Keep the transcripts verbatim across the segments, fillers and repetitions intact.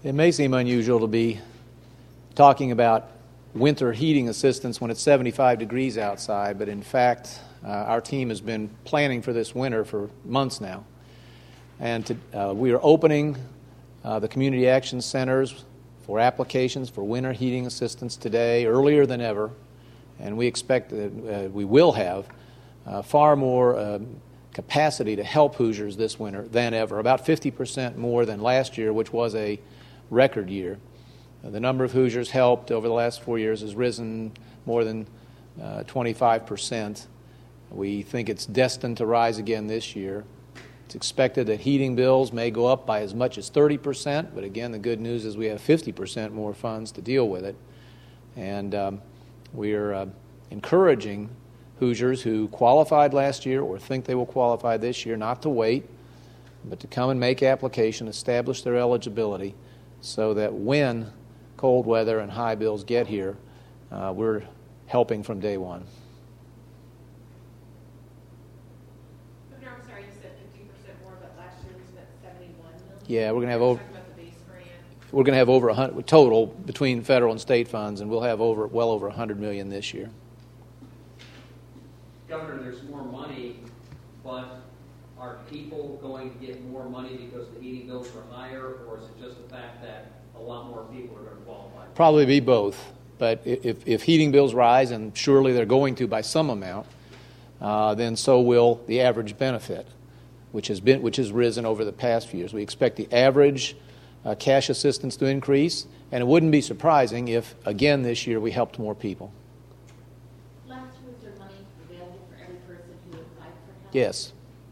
It may seem unusual to be talking about winter heating assistance when it's seventy-five degrees outside, but in fact, uh, our team has been planning for this winter for months now. And to, uh, we are opening uh, the community action centers for applications for winter heating assistance today, earlier than ever, and we expect that uh, we will have uh, far more uh, capacity to help Hoosiers this winter than ever, about fifty percent more than last year, which was a record year. Uh, the number of Hoosiers helped over the last four years has risen more than uh, twenty-five percent. We think it's destined to rise again this year. It's expected that heating bills may go up by as much as thirty percent, but again, the good news is we have fifty percent more funds to deal with it. And um, we're uh, encouraging Hoosiers who qualified last year or think they will qualify this year not to wait, but to come and make application, establish their eligibility, so that when cold weather and high bills get here, uh, we're helping from day one. Governor, I'm sorry, you said fifty percent more, but last year we spent seventy-one million dollars. Yeah, we're going to have over. About the base grant. We're going to have over a hundred total between federal and state funds, and we'll have over well over a hundred million this year. Governor, there's more money, but are people going to get more money because the heating bills are higher, or is it just the fact that a lot more people are going to qualify? Probably be both. But if, if heating bills rise, and surely they're going to by some amount, uh, then so will the average benefit, which has been which has risen over the past few years. We expect the average uh, cash assistance to increase, and it wouldn't be surprising if, again, this year we helped more people. Last year, was there money available for every person who applied for help? Yes.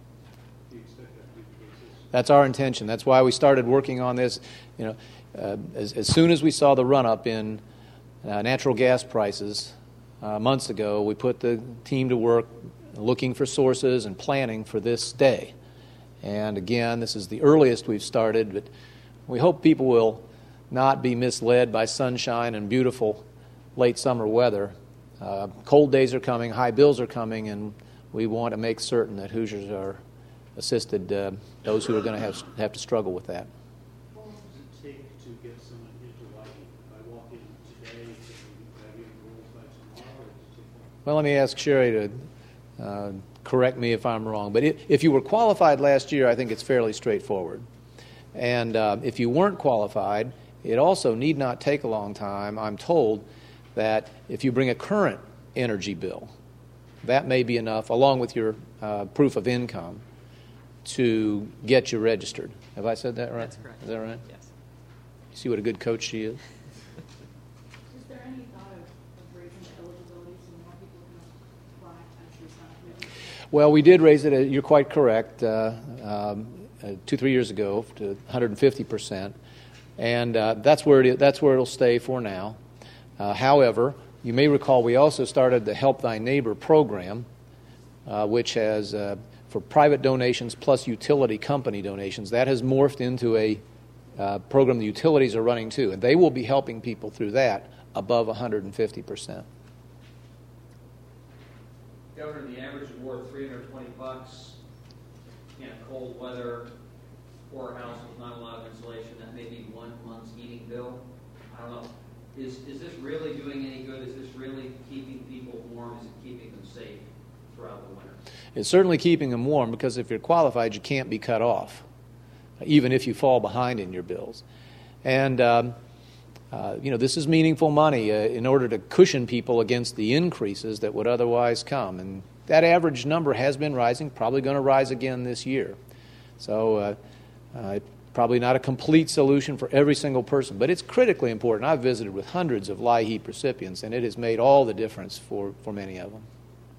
That's our intention. That's why we started working on this. You know, uh, as, as soon as we saw the run-up in uh, natural gas prices uh, months ago, we put the team to work looking for sources and planning for this day. And again, this is the earliest we've started, but we hope people will not be misled by sunshine and beautiful late summer weather. Uh, cold days are coming, high bills are coming, and we want to make certain that Hoosiers are assisted, uh, those who are going to have have to struggle with that. How long does it take to get someone into lighting? If I walk in today, can I get rules by tomorrow? Or does it take long? Well, let me ask Sherry to uh, correct me if I'm wrong. But if, if you were qualified last year, I think it's fairly straightforward. And uh, if you weren't qualified, it also need not take a long time. I'm told that if you bring a current energy bill, that may be enough, along with your uh, proof of income, to get you registered. Have I said that right? That's correct. Is that right? Yes. You see what a good coach she is? Is there any thought of, of raising the eligibility so more people can apply actually sign up? Well, we did raise it, uh, you're quite correct, uh, um, uh, two, three years ago to one hundred fifty percent. And uh, that's where it, that's where it'll stay for now. Uh, however, you may recall we also started the Help Thy Neighbor program, uh, which has, uh, for private donations plus utility company donations, that has morphed into a uh, program the utilities are running too. And they will be helping people through that above one hundred fifty percent. Governor, the average award three hundred twenty bucks in a cold weather poorhouse with not a lot of insulation. That may be one month's heating bill. I don't know. Is is this really doing any good? Is this really keeping people warm? Is it keeping them safe throughout the winter? It's certainly keeping them warm, because if you're qualified, you can't be cut off, even if you fall behind in your bills. And um, uh, you know, this is meaningful money uh, in order to cushion people against the increases that would otherwise come. And that average number has been rising, probably going to rise again this year. So uh, uh, probably not a complete solution for every single person, but it's critically important. I've visited with hundreds of LIHEAP recipients, and it has made all the difference for, for many of them.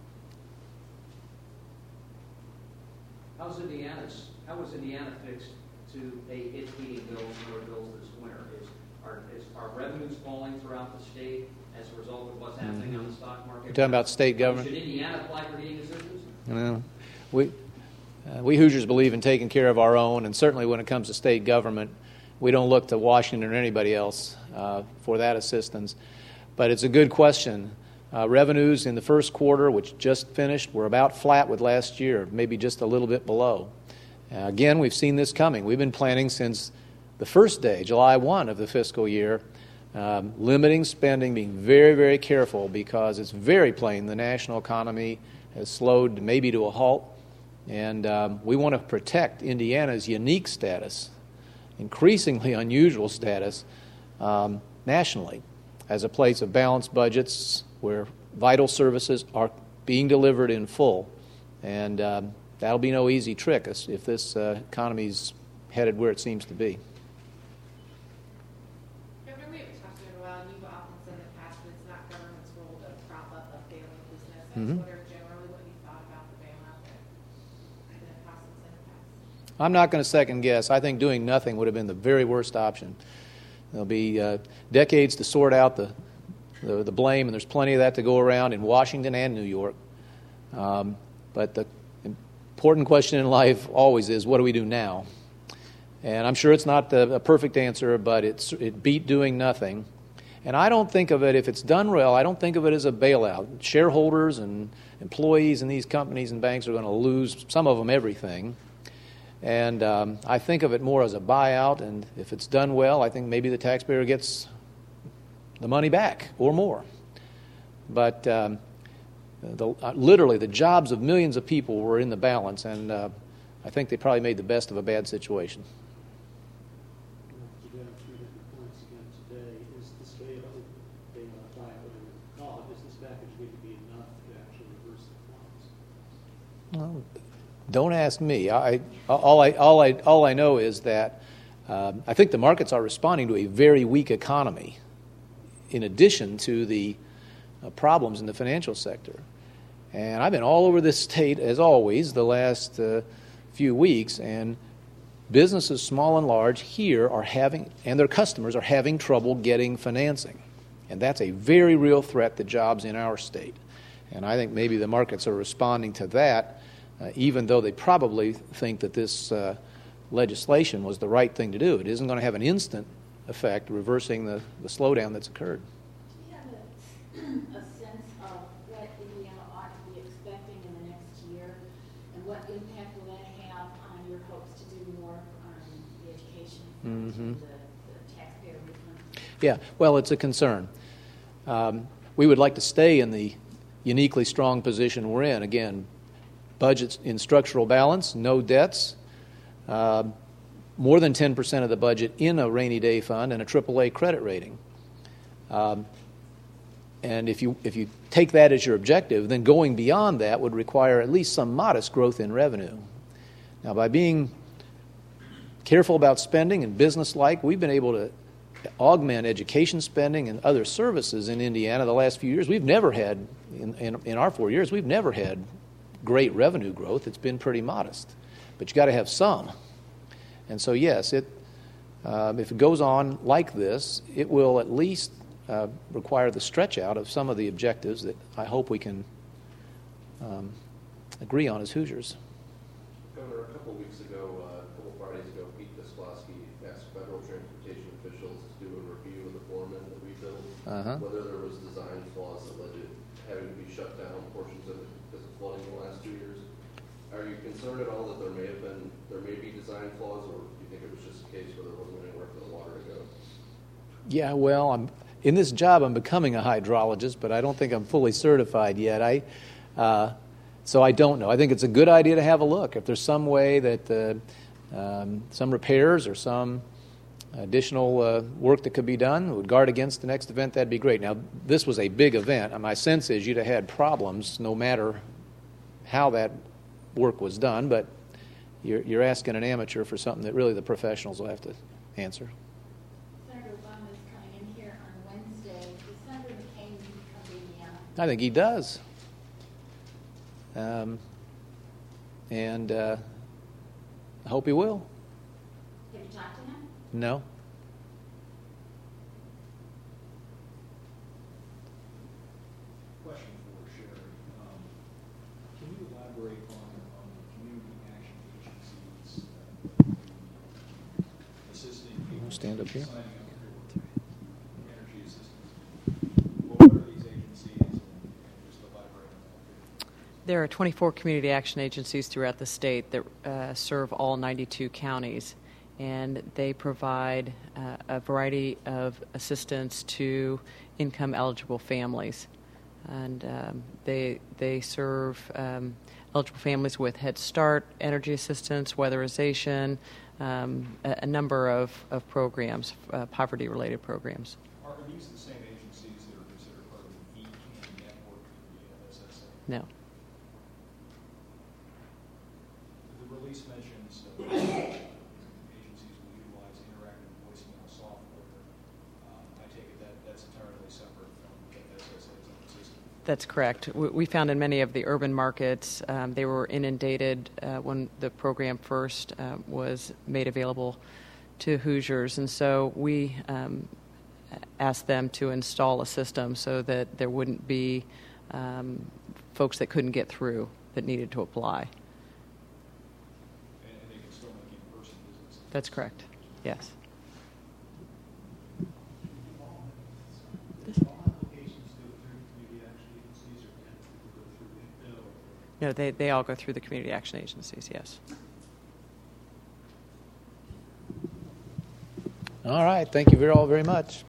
How's Indiana's, how was Indiana fixed to pay its heating bills and their bills this winter? Is are, is, are revenues falling throughout the state as a result of what's happening mm-hmm. on the stock market? You're talking about state government? Should Indiana apply for heating assistance? No. We, uh, we Hoosiers believe in taking care of our own, and certainly when it comes to state government, we don't look to Washington or anybody else uh, for that assistance. But it's a good question. Uh, revenues in the first quarter, which just finished, were about flat with last year, maybe just a little bit below. Uh, again, we've seen this coming. We've been planning since the the first day, July first of the fiscal year, um, limiting spending, being very, very careful, because it's very plain the national economy has slowed maybe to a halt, and um, we want to protect Indiana's unique status, increasingly unusual status, um, nationally, as a place of balanced budgets where vital services are being delivered in full. And um, that'll be no easy trick if this uh, economy's headed where it seems to be. Governor, we haven't talked to you in a while, and you've often said in the past that it's not government's role to prop up a failing business. I Mhm. just wonder generally what you thought about the bailout that in the process in the past. I'm not going to second guess. I think doing nothing would have been the very worst option. There'll be uh, decades to sort out the, the the blame, and there's plenty of that to go around in Washington and New York. Um, but the important question in life always is, what do we do now? And I'm sure it's not the, a perfect answer, but it's it beat doing nothing. And I don't think of it, if it's done well, I don't think of it as a bailout. Shareholders and employees in these companies and banks are going to lose, some of them, everything. And um, I think of it more as a buyout, and if it's done well, I think maybe the taxpayer gets the money back or more. But um, the, uh, literally, the jobs of millions of people were in the balance, and uh, I think they probably made the best of a bad situation. You got three different points again today. Is this bailout, bailout, buyout, whatever you call it, is this package going to be enough to actually reverse the funds? Well, don't ask me. I, all, I, all, I, all I know is that um, I think the markets are responding to a very weak economy, in addition to the uh, problems in the financial sector. And I've been all over this state, as always, the last uh, few weeks, and businesses, small and large, here are having, and their customers are having trouble getting financing. And that's a very real threat to jobs in our state. And I think maybe the markets are responding to that, uh, even though they probably think that this uh, legislation was the right thing to do. It isn't going to have an instant effect reversing the, the slowdown that's occurred. Do you have a, a sense of what Indiana ought to be expecting in the next year, and what impact will that have on your hopes to do more on the education front, Mm-hmm. the, the taxpayer refund? Yeah, well, it's a concern. Um, we would like to stay in the uniquely strong position we're in. Again, budgets in structural balance, no debts, uh, more than ten percent of the budget in a rainy day fund, and a triple A credit rating. Um, and if you if you take that as your objective, then going beyond that would require at least some modest growth in revenue. Now, by being careful about spending and business-like, we've been able to augment education spending and other services in Indiana the last few years. We've never had, in, in, in our four years, we've never had great revenue growth. It's been pretty modest. But you got to have some. And so, yes, it uh, if it goes on like this, it will at least uh, require the stretch out of some of the objectives that I hope we can um, agree on as Hoosiers. Governor, a couple weeks ago, uh, a couple Fridays ago, Pete Visklosky asked federal transportation officials to do a review of the Foreman that we built, Uh-huh. whether there was design flaws that led to having to be shut down portions of it because of flooding in the last two years. Are you concerned at all that there may have been, there may be design flaws, or do you think it was just a case where there wasn't anywhere for the water to go? Yeah, well, I'm in this job. I'm becoming a hydrologist, but I don't think I'm fully certified yet. I, uh, so I don't know. I think it's a good idea to have a look. If there's some way that uh, um, some repairs or some additional uh, work that could be done would guard against the next event, that'd be great. Now, this was a big event, and my sense is you'd have had problems no matter how that work was done, but you're, you're asking an amateur for something that really the professionals will have to answer. Senator Obama is coming in here on Wednesday. Does Senator McCain need to come to Indiana? I think he does. Um, and uh, I hope he will. Have you talked to him? No. Question for Sherry. Um, Can you elaborate on, on the community action agencies uh, assisting people Stand up here. signing up for energy assistance? What are these agencies, and, and just elaborate on that? There are twenty-four community action agencies throughout the state that uh, serve all ninety-two counties. and they provide uh, a variety of assistance to income-eligible families. And um, they they serve um, eligible families with Head Start, energy assistance, weatherization, um, a, a number of, of programs, uh, poverty-related programs. Are these the same agencies that are considered part of the E CAN network through the N S S A? No. The release mentions uh, agencies will utilize interactive voicemail software. Um, I take it that that's entirely separate from N S S A's own system. That's correct. We, we found in many of the urban markets, um, they were inundated uh, when the program first uh, was made available to Hoosiers, and so we um, asked them to install a system so that there wouldn't be um, folks that couldn't get through that needed to apply. And, and they can still make in-person visits. That's correct. Yes. All applications go through community action agencies, or can people go through INCO? No, they, they all go through the community action agencies, yes. All right. Thank you very all very much.